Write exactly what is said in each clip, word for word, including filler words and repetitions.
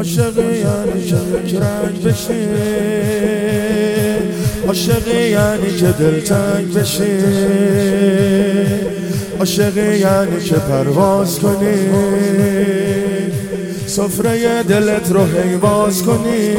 عاشقی یعنی که یک رنگ بشی، عاشقی یعنی که دلتنگ بشی، عاشقی یعنی که پرواز کنی، سفره دلت رو حیواز کنی.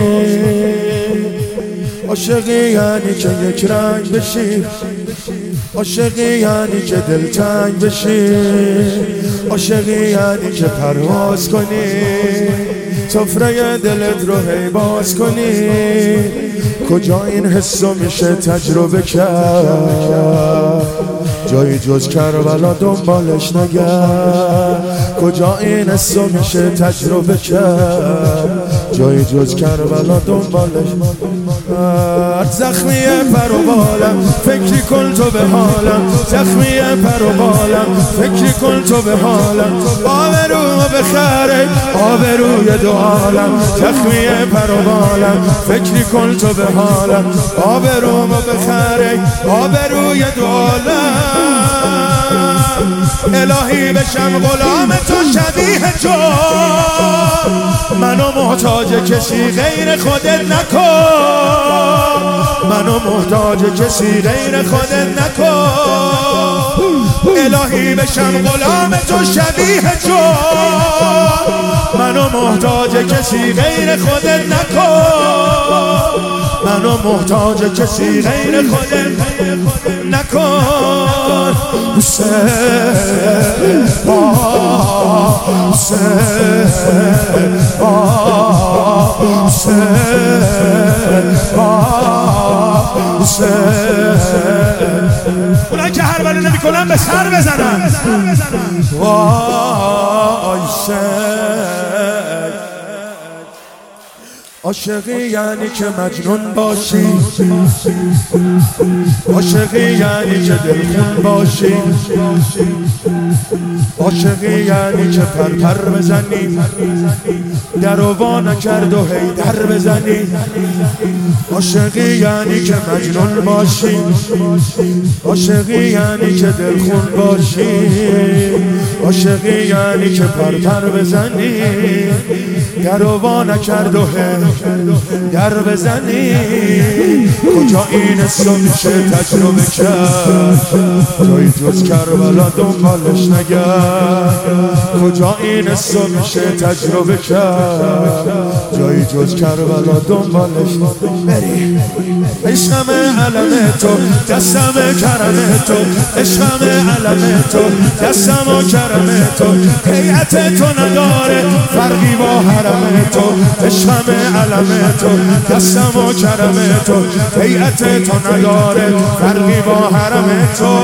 عاشقی یعنی که یک رنگ بشی، عاشقی یعنی که دلتنگ بشی، عاشقی یعنی که پرواز کنی، سفره دلت رو حیواز کنی. کجا این حسو میشه تجربه کرد، جایی جز کربلا دنبالش نگرد. کجا این حسو میشه تجربه کرد، جایی جز کربلا دنبالش نگرد. زخمی پر و بالم فکری کن تو به حالم، زخمی پر و بالم فکری کن تو به حالم. آبرو بخره آبروی دو عالم، زخمی پر و بالم فکری کن تو به حالم. آبرو بخره آبروی دو عالم. الهی بشم غلام تو شبیه تو، منو محتاج کسی غیر خودت نکن، منو محتاج کسی غیر خودت نکن. الهی بشم غلام تو شبیه تو، منو محتاج کسی غیر خودت نکن، منو محتاج کسی غیر خودت نکن. حسین حسین حسین. اونایی که هر بله نمی کنن به سر بزنن. وای عاشقی یعنی که مجنون باشی، عاشقی یعنی که دلخون باشی، عاشقی یعنی که پرپر بزنی، در و وا نکرد و هی در بزنی. عاشقی یعنی که مجنون باشی، عاشقی یعنی که دلخون باشی، عاشقی یعنی که پرپر بزنی، در و وا نکرد و هی در بزنی. کجا این حسو میشه تجربه کرد، جایی جز کربلا دنبالش نگرد. کجا این حسو میشه تجربه کرد، جایی جز کربلا دنبالش بری. عشقم علم تو دستم کرم تو، عشقم علم تو دستم و کرم تو، هیئت تو نداره فرقی با حرم تو. عشقم علم تو دستم و کرم تو، هیئت تو نداره فرقی با حرم تو.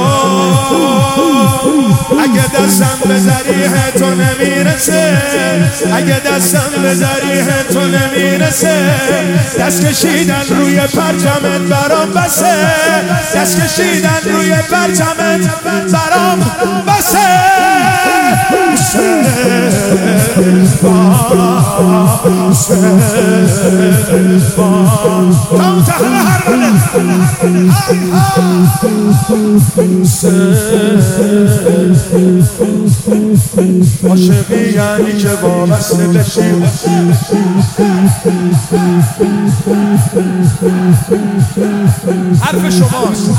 اگه دستم به ذریح تو نمیرسه، اگه دستم به ذریح تو نمیرسه، دست کشیدن روی پرچمت برام بسه، دست کشیدن روی پرچمت برام بسه. تاو تحل هر بله عاشقی یعنی که وابسته بشی، حرف شماست.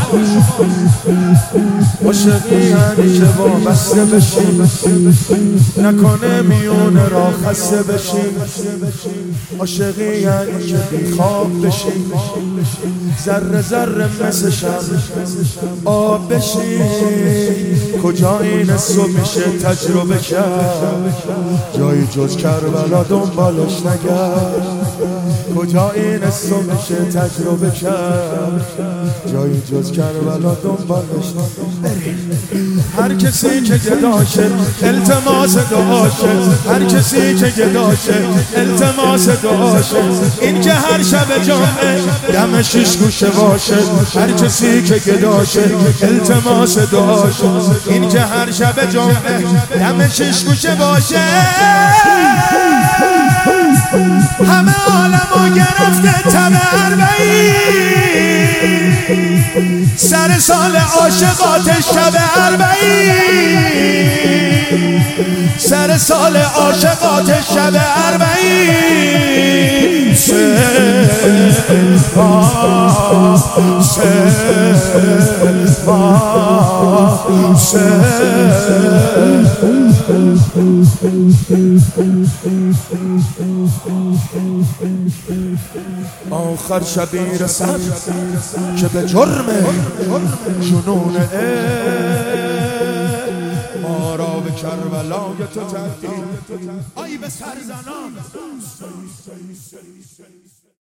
عاشقی یعنی که وابسته بشی، نکنه میونه را خسته بشی. عاشقی یعنی که بیخواب بشی، ذره ذره مثل شب آب بشی. کجا این حسو میشه تجربه کرد، جایی جز کربلا دنبالش نگرد. کجا این حسو میشه تجربه کرد، جایی جز کربلا دنبالش نگرد. هر کسی که گداشه التماس دعاشه، هر کسی که گداشه التماس دعاشه. این که هر شب جمعه دم شیش گوشه باشه، هر کسی که گداشه التماس دعاشه. این که هر شب جمعه دم شیش گوشه باشه. همه عالمو گرفته تب اربعین، سر سال عاشقات شب اربعین، سر سال عاشقات شب اربعین. آخر شبی رسد که به جرم جنون ما را به کربلای تو تهدید آی به سرزنان